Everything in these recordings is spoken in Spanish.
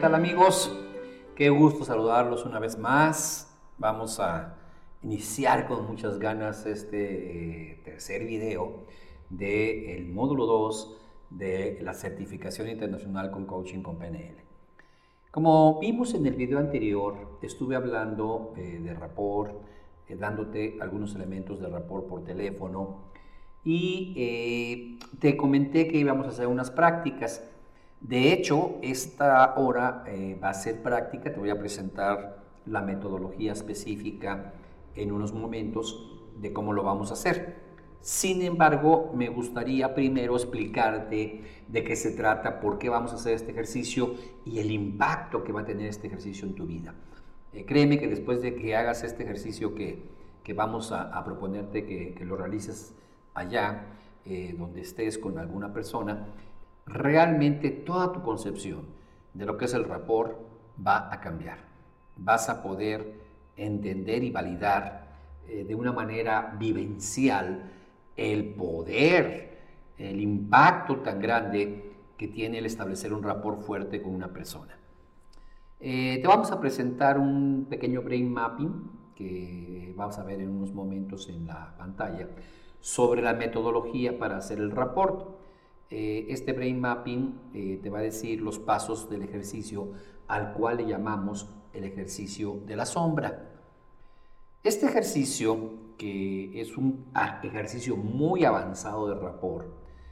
tal, amigos? Qué gusto saludarlos una vez más. Vamos a iniciar con muchas ganas este tercer video del módulo 2 de la certificación internacional con coaching con PNL. Como vimos en el video anterior, estuve hablando de rapport, dándote algunos elementos de rapport por teléfono y te comenté que íbamos a hacer unas prácticas. De hecho, esta hora va a ser práctica. Te voy a presentar la metodología específica en unos momentos de cómo lo vamos a hacer. Sin embargo, me gustaría primero explicarte de qué se trata, por qué vamos a hacer este ejercicio y el impacto que va a tener este ejercicio en tu vida. Créeme que después de que hagas este ejercicio que vamos a proponerte que lo realices allá, donde estés con alguna persona, realmente toda tu concepción de lo que es el rapport va a cambiar. Vas a poder entender y validar de una manera vivencial el poder, el impacto tan grande que tiene el establecer un rapport fuerte con una persona. Te vamos a presentar un pequeño brain mapping que vamos a ver en unos momentos en la pantalla sobre la metodología para hacer el rapport. Este brain mapping te va a decir los pasos del ejercicio al cual le llamamos el ejercicio de la sombra. Este ejercicio, que es un ejercicio muy avanzado de rapport,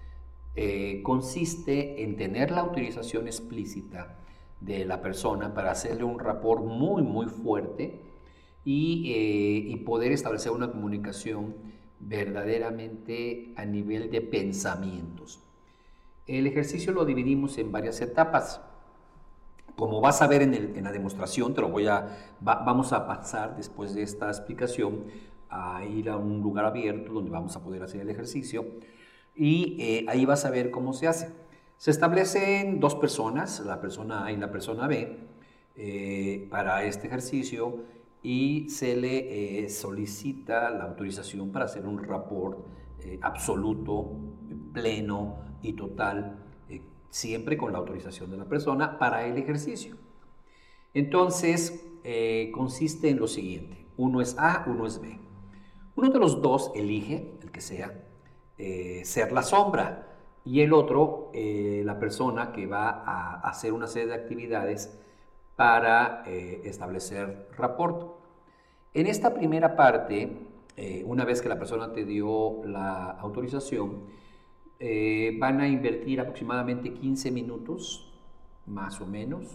consiste en tener la autorización explícita de la persona para hacerle un rapport muy fuerte y poder establecer una comunicación verdaderamente a nivel de pensamientos. El ejercicio lo dividimos en varias etapas. Como vas a ver en la demostración, vamos a pasar después de esta explicación a ir a un lugar abierto donde vamos a poder hacer el ejercicio y ahí vas a ver cómo se hace. Se establecen dos personas, la persona A y la persona B, para este ejercicio y se le solicita la autorización para hacer un rapport absoluto, pleno y total, siempre con la autorización de la persona para el ejercicio. Entonces, consiste en lo siguiente: uno es A, uno es B. Uno de los dos elige, el que sea, ser la sombra, y el otro, la persona que va a hacer una serie de actividades para establecer rapport. En esta primera parte, una vez que la persona te dio la autorización, van a invertir aproximadamente 15 minutos, más o menos,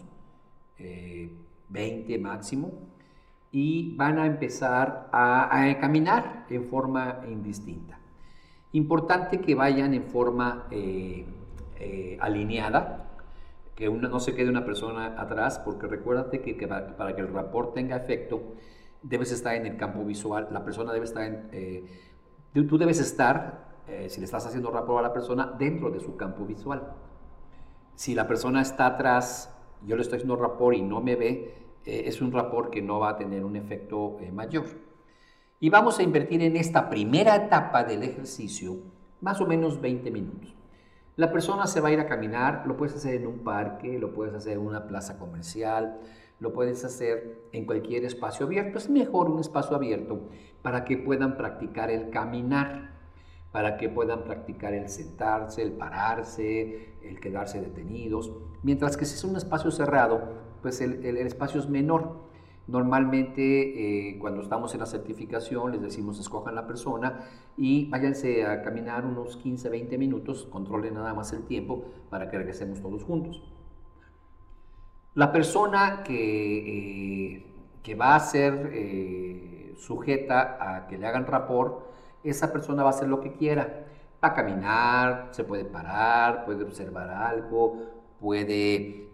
20 máximo, y van a empezar a caminar en forma indistinta. Importante que vayan en forma alineada, que no se quede una persona atrás, porque recuérdate que para que el rapport tenga efecto, debes estar en el campo visual. La persona debe estar tú debes estar, si le estás haciendo rapport a la persona, dentro de su campo visual. Si la persona está atrás, yo le estoy haciendo rapport y no me ve, es un rapport que no va a tener un efecto mayor. Y vamos a invertir en esta primera etapa del ejercicio más o menos 20 minutos. La persona se va a ir a caminar, lo puedes hacer en un parque, lo puedes hacer en una plaza comercial, lo puedes hacer en cualquier espacio abierto. Es mejor un espacio abierto para que puedan practicar el caminar, para que puedan practicar el sentarse, el pararse, el quedarse detenidos. Mientras que si es un espacio cerrado, pues el espacio es menor. Normalmente cuando estamos en la certificación les decimos escojan la persona y váyanse a caminar unos 15-20 minutos, controlen nada más el tiempo para que regresemos todos juntos. La persona que va a ser sujeta a que le hagan rapport, esa persona va a hacer lo que quiera. Va a caminar, se puede parar, puede observar algo, puede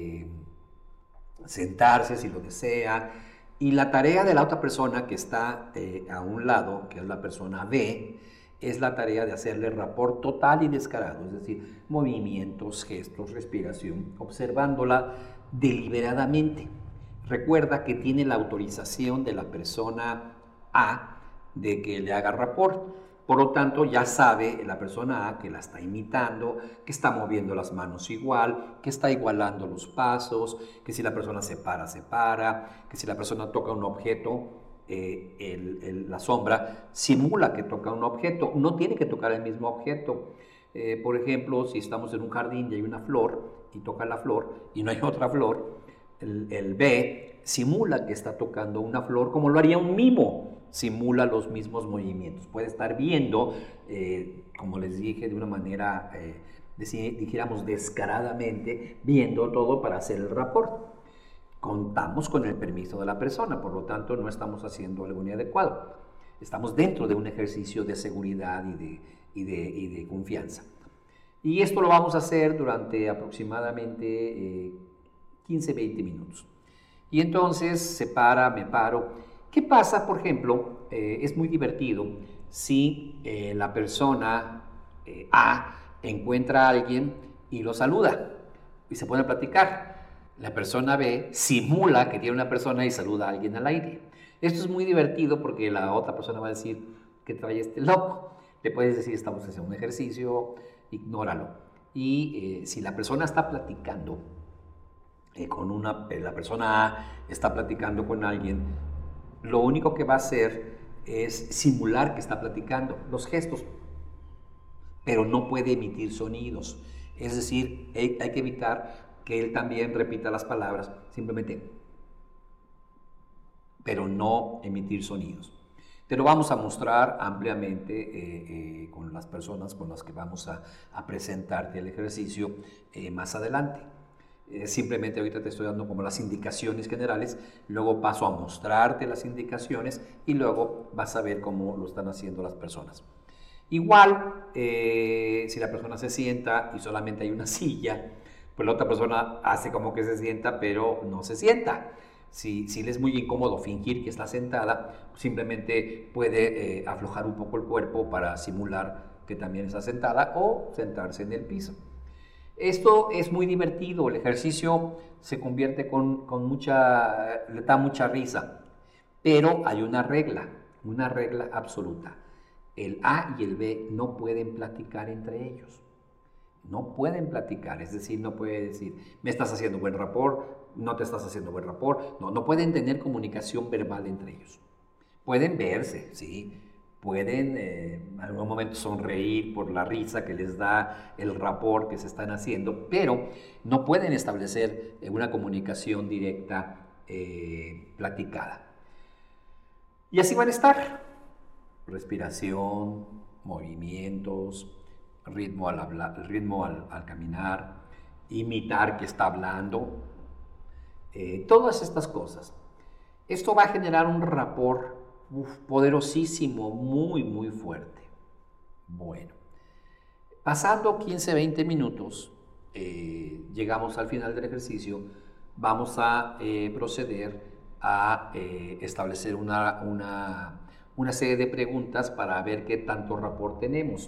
sentarse si lo desea. Y la tarea de la otra persona que está a un lado, que es la persona B, es la tarea de hacerle rapport total y descarado, es decir, movimientos, gestos, respiración, observándola deliberadamente. Recuerda que tiene la autorización de la persona A de que le haga rapport. Por lo tanto, ya sabe la persona A que la está imitando, que está moviendo las manos igual, que está igualando los pasos, que si la persona se para, que si la persona toca un objeto, la sombra simula que toca un objeto, no tiene que tocar el mismo objeto. Por ejemplo, si estamos en un jardín y hay una flor y toca la flor y no hay otra flor, el B simula que está tocando una flor como lo haría un mimo, simula los mismos movimientos. Puede estar viendo, como les dije, de una manera, dijéramos descaradamente, viendo todo para hacer el rapport. Contamos con el permiso de la persona, por lo tanto no estamos haciendo algo inadecuado. Estamos dentro de un ejercicio de seguridad y de confianza. Y esto lo vamos a hacer durante aproximadamente 15-20 minutos. Y entonces se para, me paro. ¿Qué pasa, por ejemplo? Es muy divertido si la persona A encuentra a alguien y lo saluda y se pone a platicar. La persona B simula que tiene una persona y saluda a alguien al aire. Esto es muy divertido porque la otra persona va a decir que trae este loco. Le puedes decir, estamos haciendo un ejercicio, ignóralo. Y si la persona está platicando la persona A está platicando con alguien, lo único que va a hacer es simular que está platicando, los gestos, pero no puede emitir sonidos. Es decir, hay que evitar que él también repita las palabras, simplemente, pero no emitir sonidos. Te lo vamos a mostrar ampliamente con las personas con las que vamos a presentarte el ejercicio más adelante. Simplemente ahorita te estoy dando como las indicaciones generales, luego paso a mostrarte las indicaciones y luego vas a ver cómo lo están haciendo las personas. Igual, si la persona se sienta y solamente hay una silla, pues la otra persona hace como que se sienta, pero no se sienta. Si le es muy incómodo fingir que está sentada, simplemente puede aflojar un poco el cuerpo para simular que también está sentada o sentarse en el piso. Esto es muy divertido, el ejercicio se convierte le da mucha risa, pero hay una regla absoluta. El A y el B no pueden platicar entre ellos. No pueden platicar, es decir, no puede decir, me estás haciendo buen rapport, no te estás haciendo buen rapport. No pueden tener comunicación verbal entre ellos. Pueden verse, sí, pueden en algún momento sonreír por la risa que les da el rapport que se están haciendo, pero no pueden establecer una comunicación directa platicada. Y así van a estar. Respiración, movimientos, ritmo al caminar, imitar que está hablando, todas estas cosas. Esto va a generar un rapport poderosísimo, muy, muy fuerte. Bueno, pasando 15-20 minutos, llegamos al final del ejercicio, vamos a proceder a establecer una serie de preguntas para ver qué tanto rapport tenemos.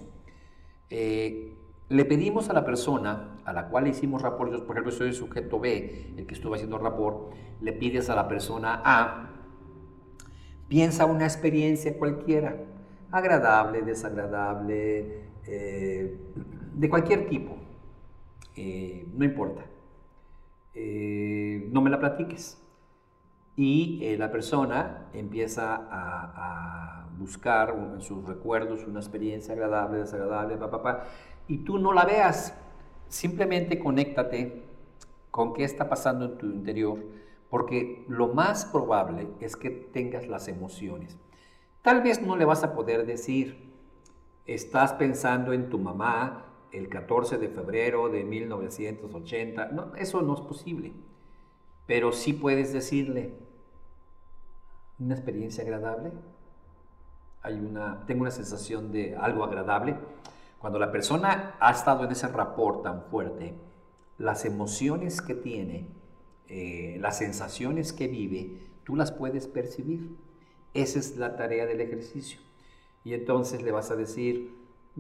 Le pedimos a la persona a la cual hicimos rapport, yo, por ejemplo, soy el sujeto B, el que estuvo haciendo rapport, le pides a la persona A, piensa una experiencia cualquiera, agradable, desagradable, de cualquier tipo, no importa, no me la platiques. Y la persona empieza a buscar en sus recuerdos una experiencia agradable, desagradable, y tú no la veas, simplemente conéctate con qué está pasando en tu interior, porque lo más probable es que tengas las emociones. Tal vez no le vas a poder decir, estás pensando en tu mamá el 14 de febrero de 1980, no, eso no es posible. Pero sí puedes decirle, una experiencia agradable, tengo una sensación de algo agradable. Cuando la persona ha estado en ese rapport tan fuerte, las emociones que tiene, las sensaciones que vive, tú las puedes percibir. Esa es la tarea del ejercicio. Y entonces le vas a decir,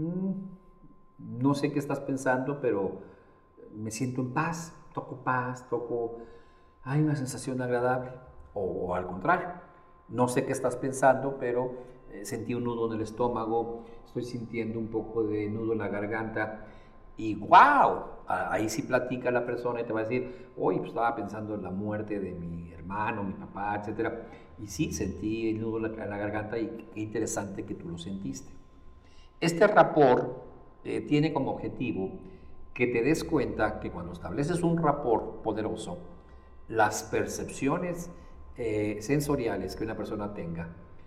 no sé qué estás pensando, pero me siento en paz, hay una sensación agradable. O al contrario, no sé qué estás pensando, pero sentí un nudo en el estómago, estoy sintiendo un poco de nudo en la garganta y ¡wow! Ahí sí platica la persona y te va a decir, oye, pues estaba pensando en la muerte de mi hermano, mi papá, etcétera. Y sí, sentí el nudo en la garganta y qué interesante que tú lo sentiste. Este rapport tiene como objetivo que te des cuenta que cuando estableces un rapport poderoso, las percepciones sensoriales que una persona tenga,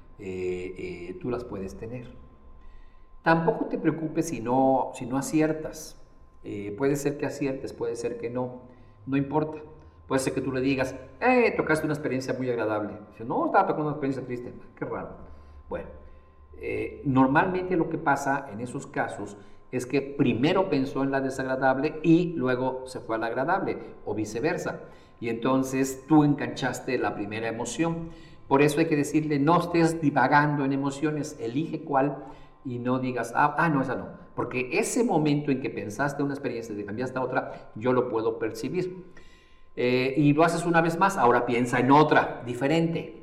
tú las puedes tener. Tampoco te preocupes si no aciertas. Puede ser que aciertes, puede ser que no. No importa. Puede ser que tú le digas, tocaste una experiencia muy agradable. Dice, no, estaba tocando una experiencia triste. Qué raro. Bueno, normalmente lo que pasa en esos casos es que primero pensó en la desagradable y luego se fue a la agradable, o viceversa. Y entonces tú enganchaste la primera emoción. Por eso hay que decirle, no estés divagando en emociones, elige cuál y no digas, no, esa no. Porque ese momento en que pensaste una experiencia y cambiaste a otra, yo lo puedo percibir. Y lo haces una vez más, ahora piensa en otra, diferente.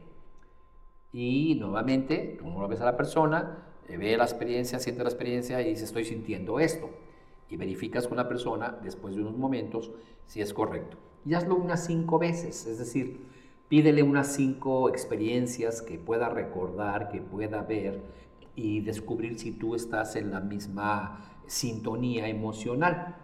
Y nuevamente, tú no ves a la persona, ve la experiencia, siente la experiencia y dice, estoy sintiendo esto. Y verificas con la persona, después de unos momentos, si es correcto. Y hazlo unas 5 veces, es decir, pídele unas 5 experiencias que pueda recordar, que pueda ver y descubrir si tú estás en la misma sintonía emocional.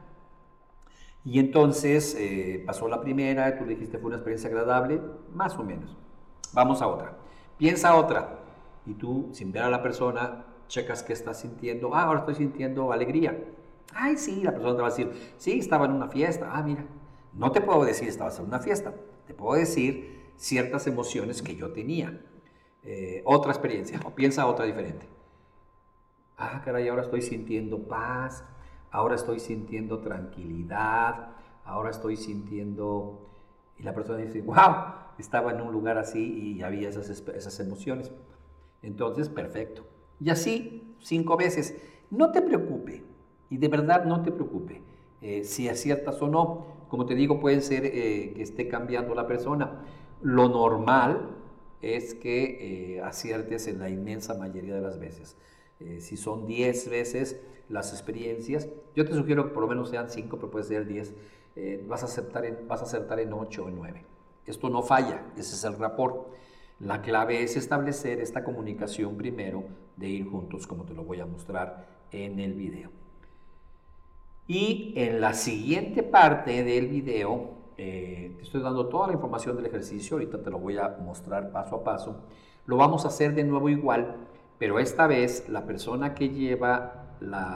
Y entonces pasó la primera, tú le dijiste fue una experiencia agradable, más o menos. Vamos a otra. Piensa otra. Y tú, sin ver a la persona, checas qué estás sintiendo. Ahora estoy sintiendo alegría. Ay, sí, la persona te va a decir, sí, estaba en una fiesta. Mira, no te puedo decir estabas en una fiesta. Te puedo decir ciertas emociones que yo tenía. Otra experiencia, o piensa otra diferente. Caray, ahora estoy sintiendo paz, ahora estoy sintiendo tranquilidad, ahora estoy sintiendo... Y la persona dice, wow, estaba en un lugar así y había esas emociones. Entonces, perfecto. Y así, 5 veces. No te preocupe, y de verdad no te preocupe, si aciertas o no. Como te digo, puede ser que esté cambiando la persona. Lo normal es que aciertes en la inmensa mayoría de las veces. Si son 10 veces las experiencias, yo te sugiero que por lo menos sean 5, pero puede ser 10. Vas a acertar en 8 o en 9. Esto no falla, ese es el rapport. La clave es establecer esta comunicación primero de ir juntos, como te lo voy a mostrar en el video. Y en la siguiente parte del video, te estoy dando toda la información del ejercicio, ahorita te lo voy a mostrar paso a paso. Lo vamos a hacer de nuevo igual, pero esta vez la persona que lleva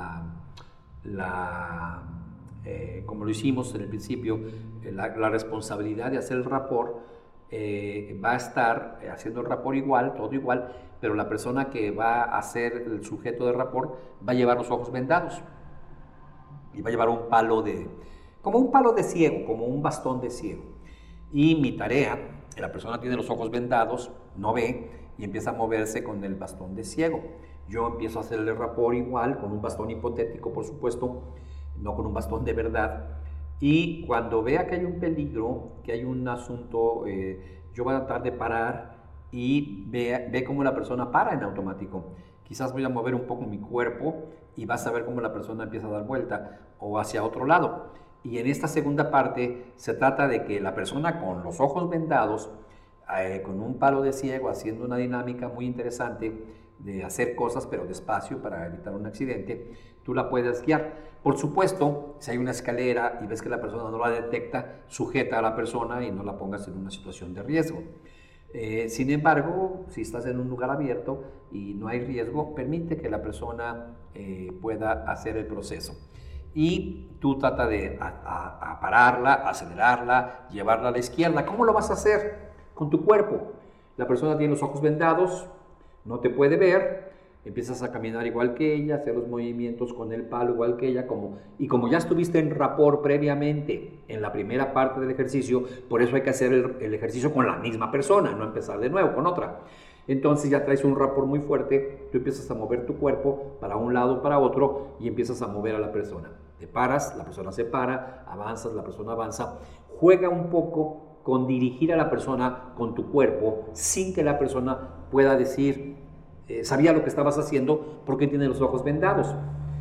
como lo hicimos en el principio, la responsabilidad de hacer el rapport, va a estar haciendo el rapport igual, todo igual, pero la persona que va a ser el sujeto del rapport va a llevar los ojos vendados y va a llevar como un palo de ciego, como un bastón de ciego. Y mi tarea, la persona tiene los ojos vendados, no ve y empieza a moverse con el bastón de ciego. Yo empiezo a hacer el rapport igual, con un bastón hipotético, por supuesto, no con un bastón de verdad. Y cuando vea que hay un peligro, que hay un asunto, yo voy a tratar de parar y ve cómo la persona para en automático. Quizás voy a mover un poco mi cuerpo y vas a ver cómo la persona empieza a dar vuelta o hacia otro lado. Y en esta segunda parte se trata de que la persona con los ojos vendados, con un palo de ciego, haciendo una dinámica muy interesante de hacer cosas pero despacio para evitar un accidente, tú la puedes guiar. Por supuesto, si hay una escalera y ves que la persona no la detecta, sujeta a la persona y no la pongas en una situación de riesgo. Sin embargo, si estás en un lugar abierto y no hay riesgo, permite que la persona pueda hacer el proceso. Y tú trata de pararla, acelerarla, llevarla a la izquierda. ¿Cómo lo vas a hacer? Con tu cuerpo. La persona tiene los ojos vendados, no te puede ver, empiezas a caminar igual que ella, hacer los movimientos con el palo igual que ella, y como ya estuviste en rapport previamente en la primera parte del ejercicio, por eso hay que hacer el ejercicio con la misma persona, no empezar de nuevo con otra. Entonces ya traes un rapport muy fuerte, tú empiezas a mover tu cuerpo para un lado, para otro, y empiezas a mover a la persona. Te paras, la persona se para, avanzas, la persona avanza. Juega un poco con dirigir a la persona con tu cuerpo sin que la persona pueda decir, sabía lo que estabas haciendo porque tiene los ojos vendados.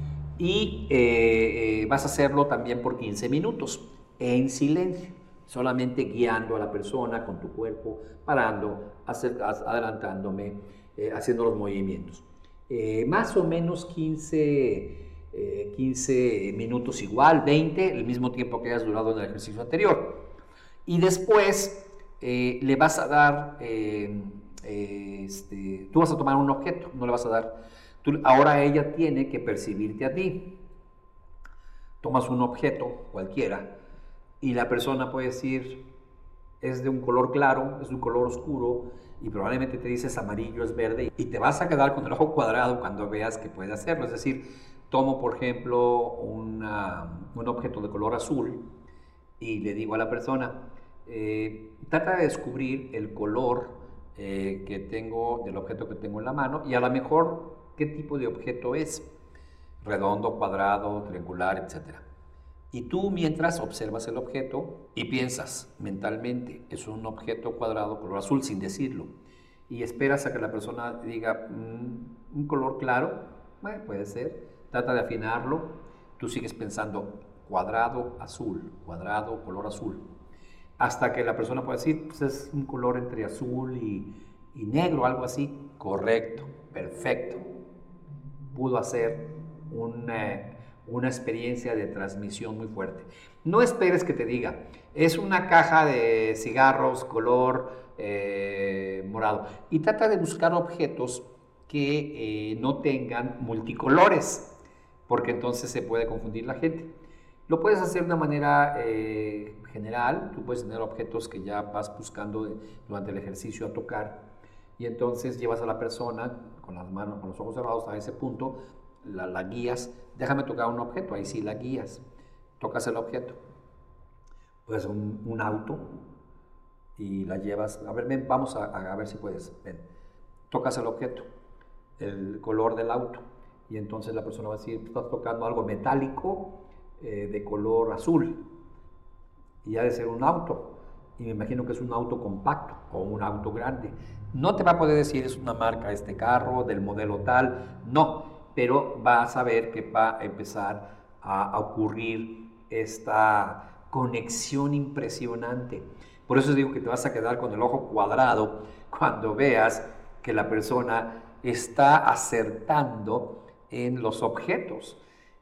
Y vas a hacerlo también por 15 minutos en silencio, solamente guiando a la persona con tu cuerpo, parando, adelantándome, haciendo los movimientos. Más o menos 15 minutos igual, 20, el mismo tiempo que hayas durado en el ejercicio anterior. Y después le vas a dar, tú vas a tomar un objeto, no le vas a dar, ahora ella tiene que percibirte a ti. Tomas un objeto cualquiera y la persona puede decir, es de un color claro, es de un color oscuro, y probablemente te dices amarillo, es verde, y te vas a quedar con el ojo cuadrado cuando veas que puede hacerlo. Es decir, tomo por ejemplo un objeto de color azul y le digo a la persona, trata de descubrir el color que tengo del objeto que tengo en la mano, y a lo mejor qué tipo de objeto es, redondo, cuadrado, triangular, etc. Y tú mientras observas el objeto y piensas mentalmente, es un objeto cuadrado color azul sin decirlo, y esperas a que la persona diga un color claro, bueno, puede ser, trata de afinarlo, tú sigues pensando cuadrado azul, cuadrado color azul, hasta que la persona pueda decir, pues es un color entre azul y negro, algo así. Correcto, perfecto. Pudo hacer una experiencia de transmisión muy fuerte. No esperes que te diga, es una caja de cigarros color morado. Y trata de buscar objetos que no tengan multicolores, porque entonces se puede confundir la gente. Lo puedes hacer de una manera general, tú puedes tener objetos que ya vas buscando durante el ejercicio a tocar, y entonces llevas a la persona con las manos, con los ojos cerrados a ese punto, la guías, déjame tocar un objeto, ahí sí la guías, tocas el objeto, pues un auto, y la llevas, a ver, ven, vamos a ver si puedes, ven, tocas el objeto, el color del auto, y entonces la persona va a decir, estás tocando algo metálico, de color azul, y ha de ser un auto, y me imagino que es un auto compacto o un auto grande. No te va a poder decir es una marca este carro, del modelo tal, no, pero va a saber que va a empezar a ocurrir esta conexión impresionante. Por eso digo que te vas a quedar con el ojo cuadrado cuando veas que la persona está acertando en los objetos,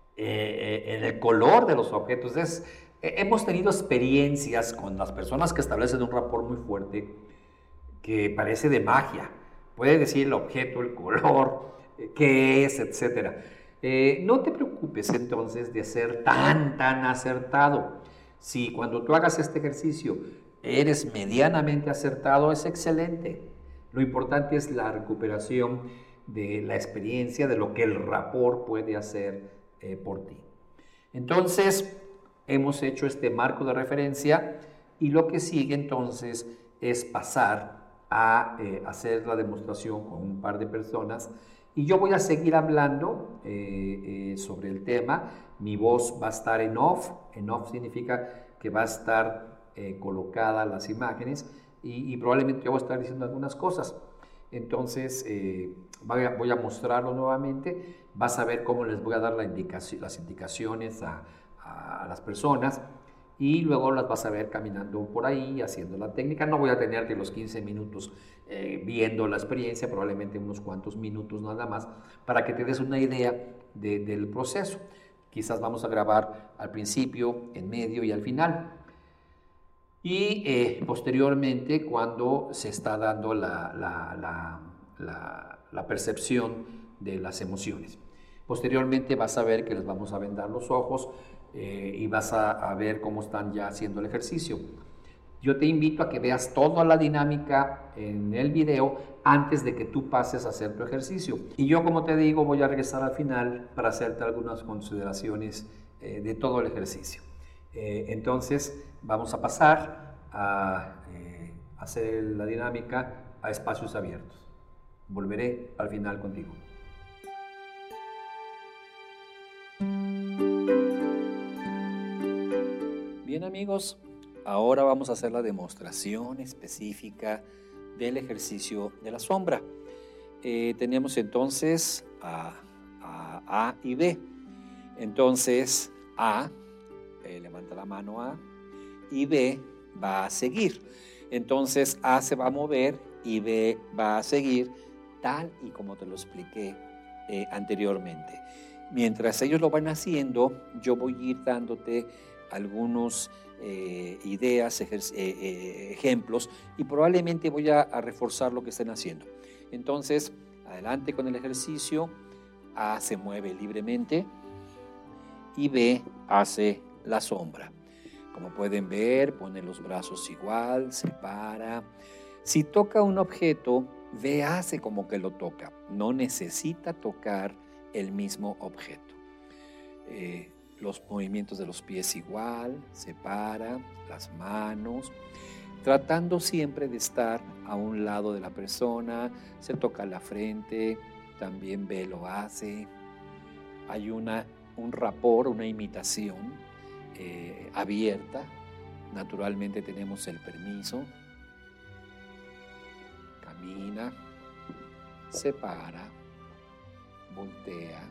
en el color de los objetos. Hemos tenido experiencias con las personas que establecen un rapport muy fuerte que parece de magia. Puede decir el objeto, el color, qué es, etc. No te preocupes entonces de ser tan acertado. Si cuando tú hagas este ejercicio eres medianamente acertado, es excelente. Lo importante es la recuperación de la experiencia, de lo que el rapport puede hacer por ti. Entonces, hemos hecho este marco de referencia, y lo que sigue entonces es pasar a hacer la demostración con un par de personas, y yo voy a seguir hablando sobre el tema. Mi voz va a estar en off significa que va a estar colocada las imágenes, y probablemente yo voy a estar diciendo algunas cosas. Entonces voy a mostrarlo nuevamente, vas a ver cómo les voy a dar las indicaciones a las personas, y luego las vas a ver caminando por ahí haciendo la técnica. No voy a tener que los 15 minutos viendo la experiencia, probablemente unos cuantos minutos nada más, para que te des una idea del proceso. Quizás vamos a grabar al principio, en medio y al final. Y posteriormente, cuando se está dando la percepción de las emociones. Posteriormente vas a ver que les vamos a vendar los ojos y vas a ver cómo están ya haciendo el ejercicio. Yo te invito a que veas toda la dinámica en el video antes de que tú pases a hacer tu ejercicio. Y yo, como te digo, voy a regresar al final para hacerte algunas consideraciones de todo el ejercicio. Entonces vamos a pasar a hacer la dinámica a espacios abiertos. Volveré al final contigo. Bien, amigos, ahora vamos a hacer la demostración específica del ejercicio de la sombra. tenemos entonces A y B. Entonces A, levanta la mano A, y B va a seguir. Entonces A se va a mover y B va a seguir tal y como te lo expliqué anteriormente. Mientras ellos lo van haciendo, yo voy a ir dándote algunos ideas, ejemplos, y probablemente voy a reforzar lo que estén haciendo. Entonces, adelante con el ejercicio. A se mueve libremente y B hace la sombra. Como pueden ver, pone los brazos igual, se para. Si toca un objeto, B hace como que lo toca. No necesita tocar el mismo objeto. Los movimientos de los pies igual, se para, las manos, tratando siempre de estar a un lado de la persona. Se toca la frente, también B lo hace. Hay un rapport, una imitación abierta. Naturalmente tenemos el permiso. Camina, se para, voltea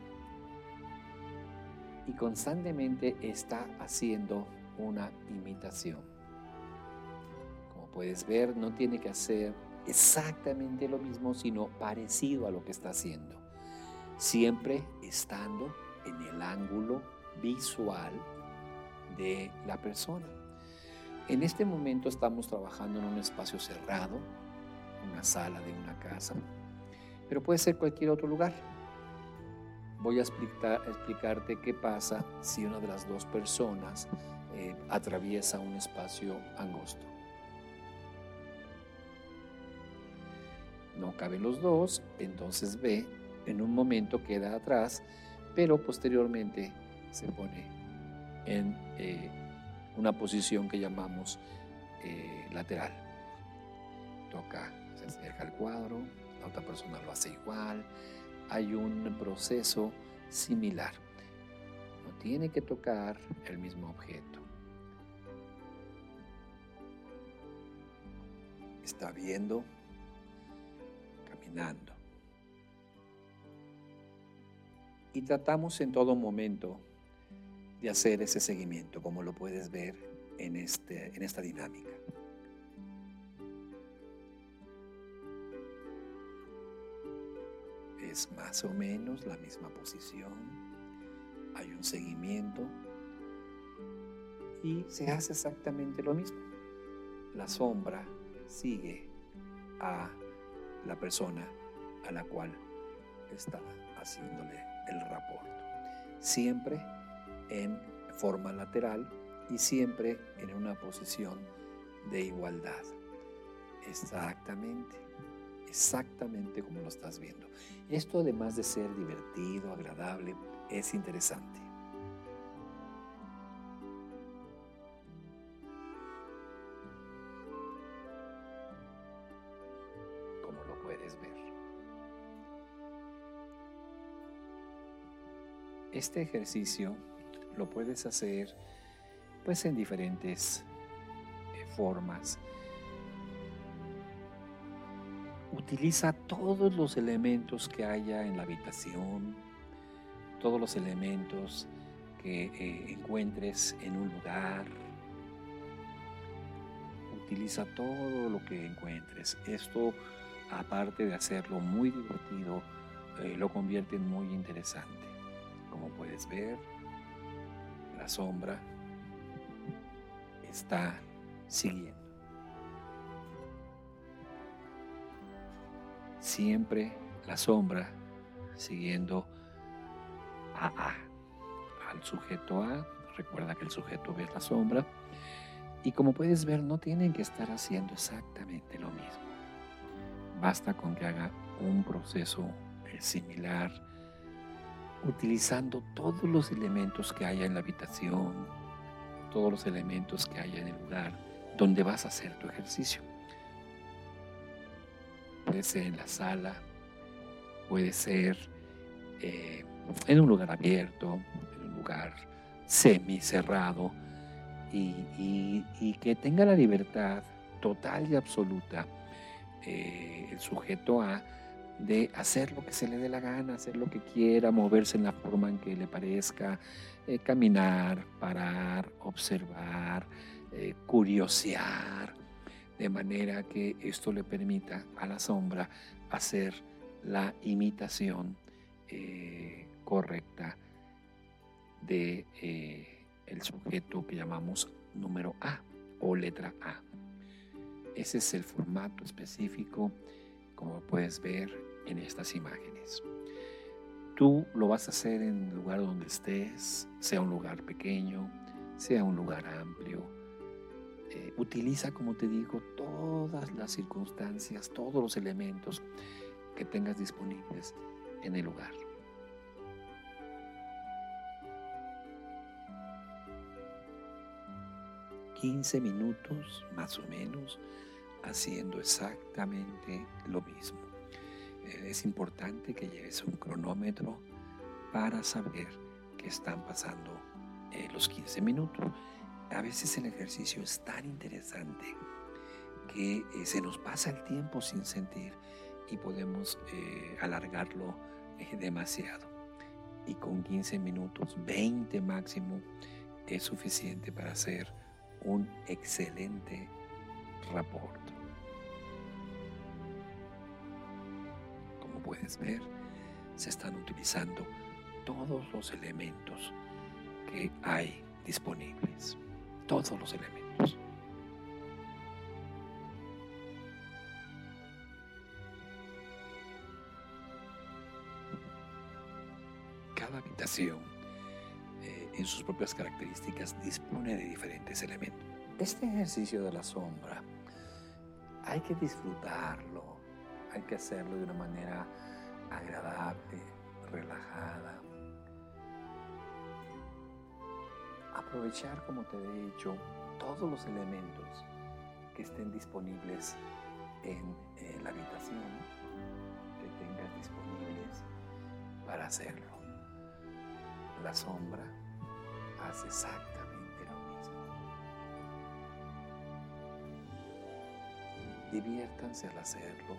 y constantemente está haciendo una imitación. Como puedes ver, no tiene que hacer exactamente lo mismo, sino parecido a lo que está haciendo, siempre estando en el ángulo visual de la persona. En este momento estamos trabajando en un espacio cerrado, una sala de una casa, pero puede ser cualquier otro lugar. Voy a explicarte qué pasa si una de las dos personas atraviesa un espacio angosto. No caben los dos, entonces B en un momento queda atrás, pero posteriormente se pone en una posición que llamamos lateral. Toca, se acerca al cuadro, la otra persona lo hace igual. Hay un proceso similar. No tiene que tocar el mismo objeto. Está viendo, caminando. Y tratamos en todo momento de hacer ese seguimiento, como lo puedes ver en esta dinámica. Es más o menos la misma posición, hay un seguimiento y se hace exactamente lo mismo. La sombra sigue a la persona a la cual está haciéndole el rapport, siempre en forma lateral y siempre en una posición de igualdad. Exactamente como lo estás viendo. Esto, además de ser divertido, agradable, es interesante. Como lo puedes ver. Este ejercicio lo puedes hacer pues en diferentes formas. Utiliza todos los elementos que haya en la habitación, todos los elementos que encuentres en un lugar. Utiliza todo lo que encuentres. Esto, aparte de hacerlo muy divertido, lo convierte en muy interesante. Como puedes ver, la sombra está siguiendo. Siempre la sombra siguiendo al sujeto A. Recuerda que el sujeto B es la sombra. Y como puedes ver, no tienen que estar haciendo exactamente lo mismo. Basta con que haga un proceso similar, utilizando todos los elementos que haya en la habitación, todos los elementos que haya en el lugar donde vas a hacer tu ejercicio. Puede ser en la sala, puede ser en un lugar abierto, en un lugar semicerrado, y que tenga la libertad total y absoluta el sujeto A de hacer lo que se le dé la gana, hacer lo que quiera, moverse en la forma en que le parezca, caminar, parar, observar, curiosear, de manera que esto le permita a la sombra hacer la imitación correcta de el sujeto que llamamos número A o letra A. Ese es el formato específico, como puedes ver en estas imágenes. Tú lo vas a hacer en el lugar donde estés, sea un lugar pequeño, sea un lugar amplio. Utiliza, como te digo, todas las circunstancias, todos los elementos que tengas disponibles en el lugar. ...15 minutos más o menos haciendo exactamente lo mismo. Es importante que lleves un cronómetro para saber que están pasando los 15 minutos. A veces el ejercicio es tan interesante que se nos pasa el tiempo sin sentir y podemos alargarlo demasiado. Y con 15 minutos, 20 máximo, es suficiente para hacer un excelente rapport. Como puedes ver, se están utilizando todos los elementos que hay disponibles. Todos los elementos. Cada habitación, en sus propias características, dispone de diferentes elementos. Este ejercicio de la sombra hay que disfrutarlo, hay que hacerlo de una manera agradable, relajada. Aprovechar, como te he dicho, todos los elementos que estén disponibles en la habitación, que tengas disponibles para hacerlo. La sombra hace exactamente lo mismo. Diviértanse al hacerlo.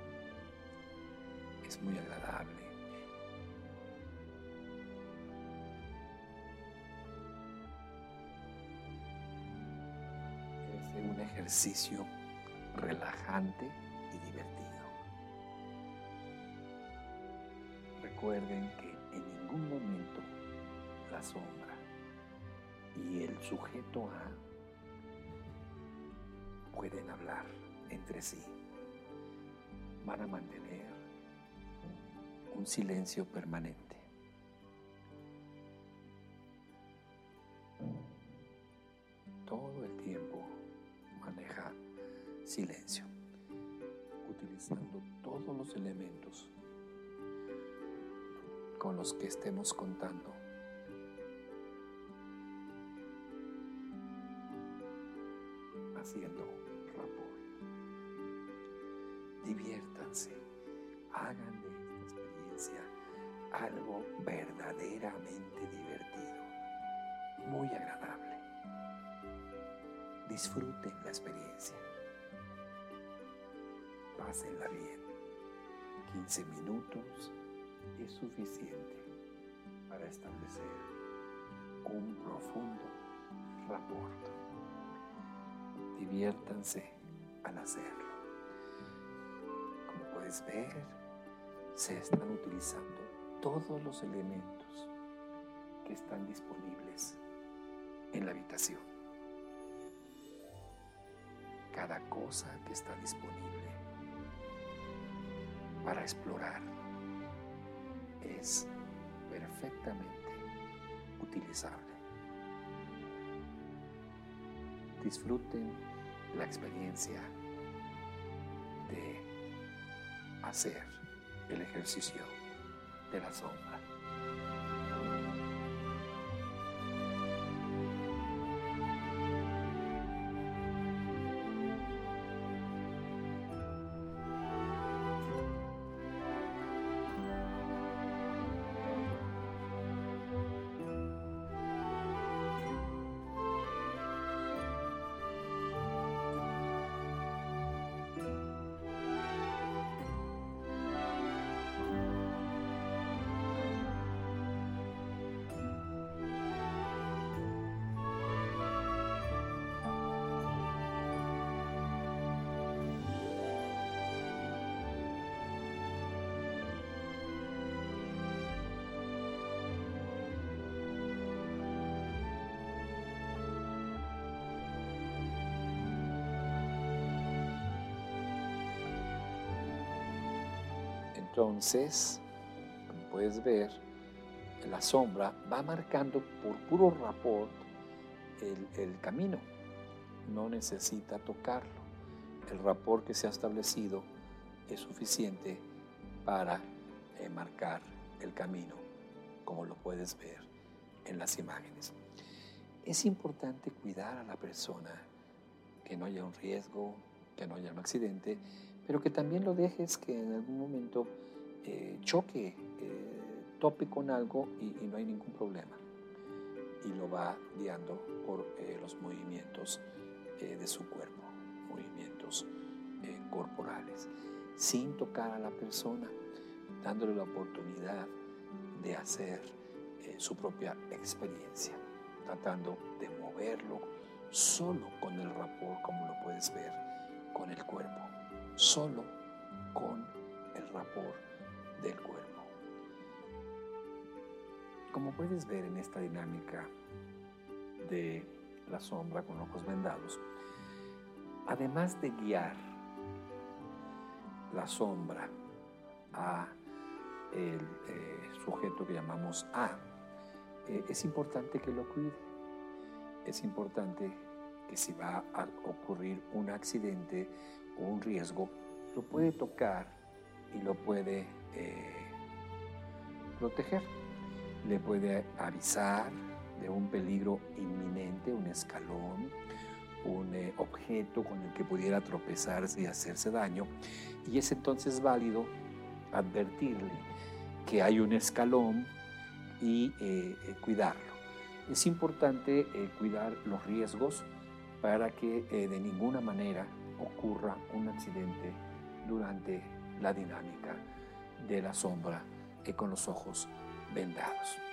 Es muy agradable. Es un ejercicio relajante y divertido. Recuerden que en ningún momento la sombra y el sujeto A pueden hablar entre sí. Van a mantener un silencio permanente. Todo el tiempo maneja silencio, utilizando todos los elementos con los que estemos contando. Haciendo rapport. Diviértanse, hagan de esta experiencia algo verdaderamente divertido, muy agradable. Disfruten la experiencia. Pásenla bien. 15 minutos es suficiente para establecer un profundo rapport. Diviértanse al hacerlo. Como puedes ver, se están utilizando todos los elementos que están disponibles en la habitación. Cada cosa que está disponible para explorar es perfectamente utilizable. Disfruten la experiencia de hacer el ejercicio de la sombra. Entonces, como puedes ver, la sombra va marcando por puro rapport el camino. No necesita tocarlo. El rapport que se ha establecido es suficiente para marcar el camino, como lo puedes ver en las imágenes. Es importante cuidar a la persona, que no haya un riesgo, que no haya un accidente, pero que también lo dejes que en algún momento choque, tope con algo y no hay ningún problema. Y lo va guiando por los movimientos de su cuerpo, movimientos corporales, sin tocar a la persona, dándole la oportunidad de hacer su propia experiencia, tratando de moverlo solo con el rapport, como lo puedes ver, con el cuerpo, solo con el rapport del cuerpo. Como puedes ver en esta dinámica de la sombra con ojos vendados, además de guiar la sombra a el sujeto que llamamos A, es importante que lo cuide. Es importante que si va a ocurrir un accidente o un riesgo, lo puede tocar y lo puede proteger. Le puede avisar de un peligro inminente, un escalón, un objeto con el que pudiera tropezarse y hacerse daño, y es entonces válido advertirle que hay un escalón y cuidarlo. Es importante cuidar los riesgos para que de ninguna manera ocurra un accidente durante la dinámica de la sombra con los ojos vendados.